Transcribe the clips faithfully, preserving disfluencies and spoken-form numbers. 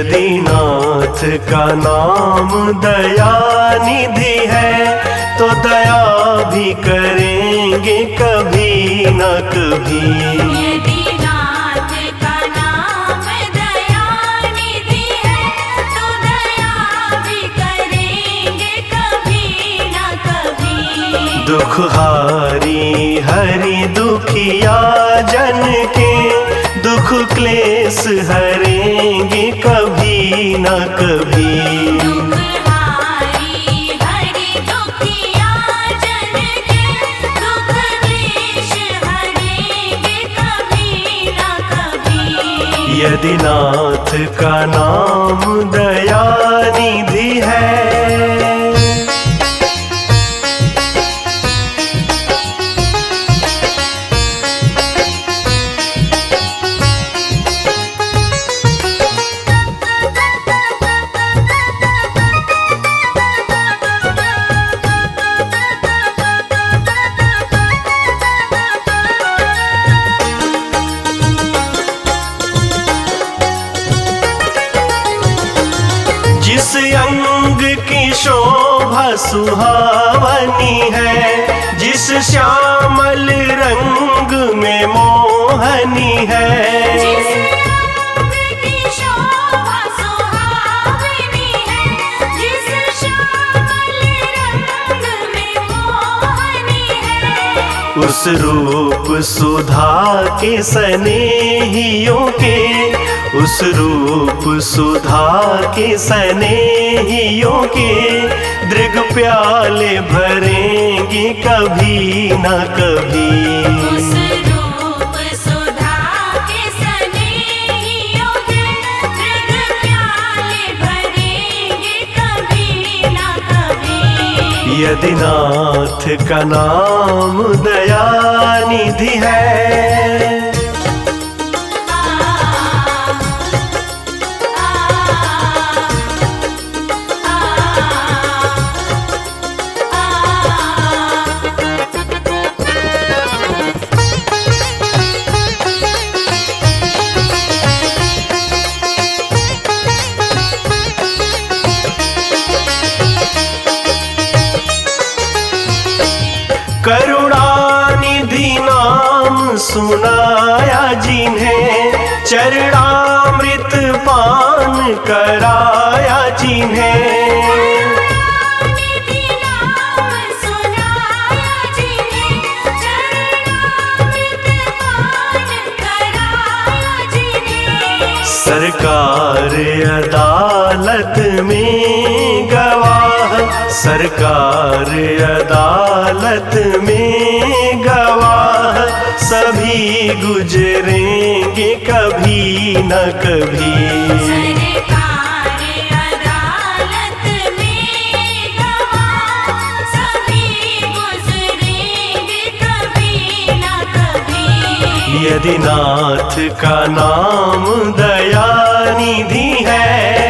यदि नाथ का नाम दया निधि है तो दया भी करेंगे कभी न कभी। यदि नाथ का नाम दया निधि है तो दया भी करेंगे कभी न कभी। दुख हारी हरि दुखिया जन के दुख क्लेश हरेंगे कभी न कभी। दुख हारी हरि दुखिया जन के दुख क्लेश हरेंगे कभी न कभी। यदि नाथ का नाम दया निधि है। जिस अंग की शोभा सुहावनी है, जिस श्यामल रंग में मोहनी है, जिस अंग की शोभा सुहावनी है, जिस श्यामल रंग में मोहनी है, उस रूप सुधा के स्नेहियों के, उस रूप सुधा के स्नेहियों के दृग प्याले भरेंगे कभी न कभी। उस रूप सुधा के स्नेहियों के दृग प्याले भरेंगे कभी न कभी। यदि नाथ का नाम दया निधि है। करुणानिधि नाम सुनाया जिन्हें, चरणामृत पान कराया जिन्हें, करुणानिधि नाम सुनाया जिन्हें, चरणामृत पान कराया जिन्हें, सरकार अदालत में गवाह, सरकार अदालत में गवाह सभी गुजरेंगे कभी न कभी। सरकार अदालत में गवाह सभी गुजरेंगे कभी न कभी। यदि नाथ का नाम दया निधि है।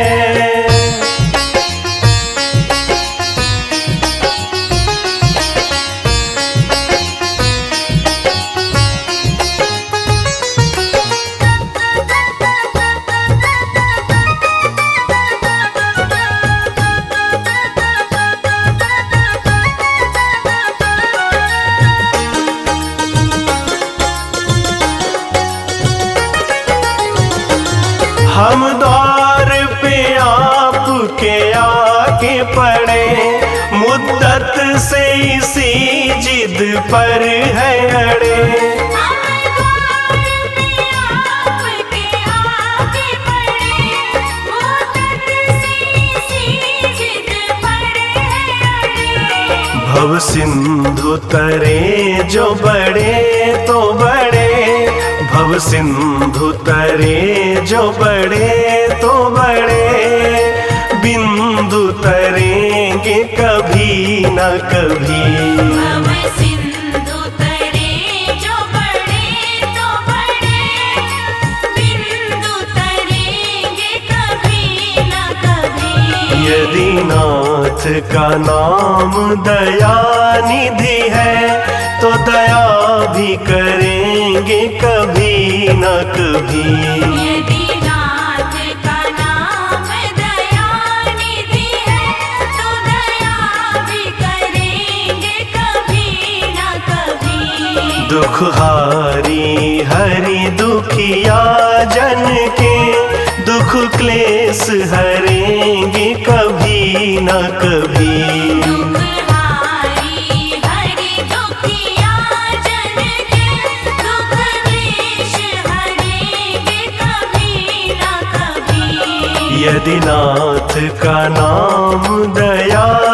हम द्वार पे आपके आके पड़े, मुद्दत से इसी जिद पर है अड़े। हम द्वार पे आपके आके पड़े, मुद्दत से इसी जिद पर है अड़े। भव सिंधु तरे जो बड़े तो बड़े, भव सिंधु तरे जो बड़े तो बड़े, बिंदु तरेंगे कभी न कभी। भव सिंधु तरे जो बड़े तो बड़े, बिंदु तरेंगे कभी न कभी। यदि नाथ का नाम दया निधि है तो दया भी करेंगे कभी न कभी। यदि नाथ का नाम दुखहारी हरि दुखिया जन के दुख क्लेश हरेंगे कभी न कभी। दुखहारी हरि दुखिया जन के दुख क्लेश हरेंगे कभी न कभी। यदि नाथ का नाम दया